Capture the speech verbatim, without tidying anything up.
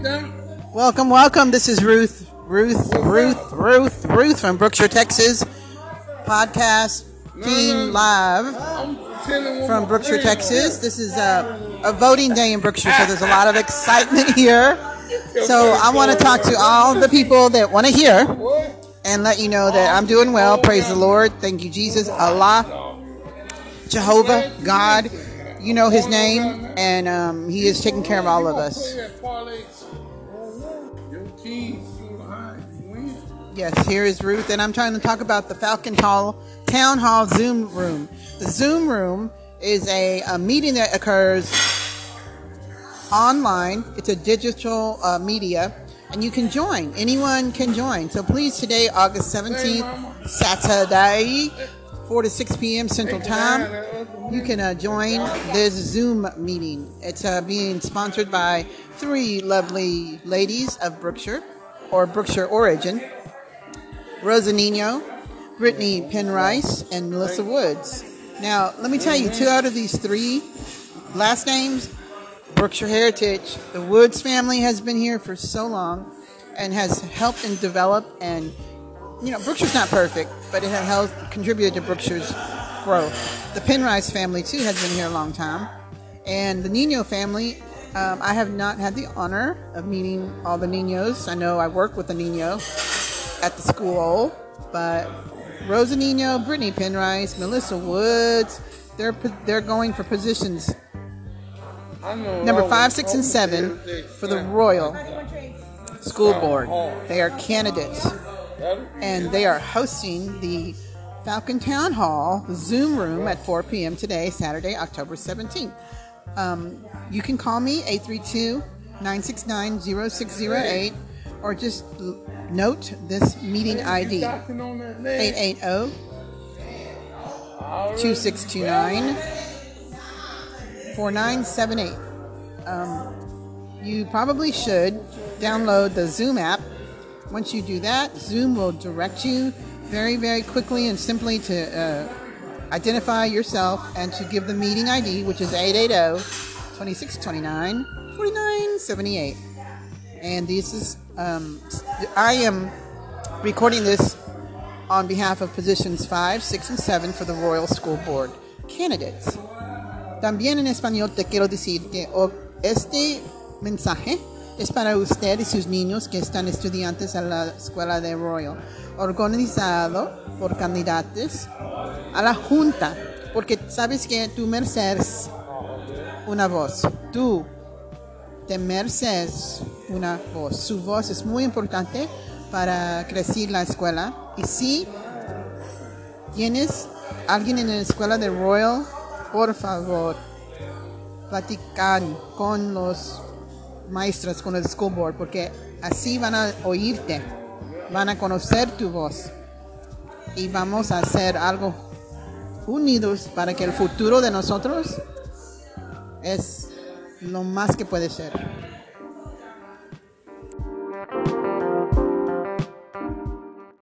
Welcome, welcome. This is Ruth, Ruth, Ruth, Ruth, Ruth from Brookshire, Texas. Podcast team live from Brookshire, Texas. This is a, a voting day in Brookshire, so there's a lot of excitement here. So I want to talk to all the people that want to hear and let you know that I'm doing well. Praise the Lord. Thank you, Jesus. Allah, Jehovah, God. You know his name, and um, he is taking care of all of us. Yes, here is Ruth, and I'm trying to talk about the Falcon Hall Town Hall Zoom Room. The Zoom Room is a, a meeting that occurs online. It's a digital uh, media, and you can join. Anyone can join. So please, today, August seventeenth, Saturday, four to six p.m. Central Time, you can uh, join this Zoom meeting. It's uh, being sponsored by three lovely ladies of Brookshire, or Brookshire origin. Rosa Nino, Brittany Penrice, and Melissa Woods. Now, let me tell you, two out of these three last names, Brookshire heritage. The Woods family has been here for so long and has helped and developed, and you know, Brookshire's not perfect, but it has helped contributed to Brookshire's growth. The Penrice family, too, has been here a long time. And the Nino family, um, I have not had the honor of meeting all the Ninos. I know I work with the Nino at the school, but Rosa Nino, Brittany Penrice, Melissa Woods, they're they're going for positions number five, six, and seven for the Royal School Board. They are candidates, and they are hosting the Falcon Town Hall Zoom Room at four p.m. today, Saturday, October seventeenth. Um, you can call me eight three two, nine six nine, zero six zero eight, or just note this meeting I D, eight eight zero, two six two nine, four nine seven eight. Um, you probably should download the Zoom app. Once you do that, Zoom will direct you very, very quickly and simply to uh, identify yourself and to give the meeting I D, which is eight eight zero, two six two nine, four nine seven eight. And this is, um, I am recording this on behalf of positions five, six, and seven for the Royal School Board candidates. También en español te quiero decir que este mensaje es para usted y sus niños que están estudiantes a la escuela de Royal, organizado por candidatos a la Junta, porque sabes que tú mereces una voz. Tú te mereces una voz. Su voz es muy importante para crecer la escuela. Y si tienes alguien en la escuela de Royal, por favor, platican con los maestros, con el school board, porque así van a oírte, van a conocer tu voz y vamos a hacer algo unidos para que el futuro de nosotros es lo más que puede ser.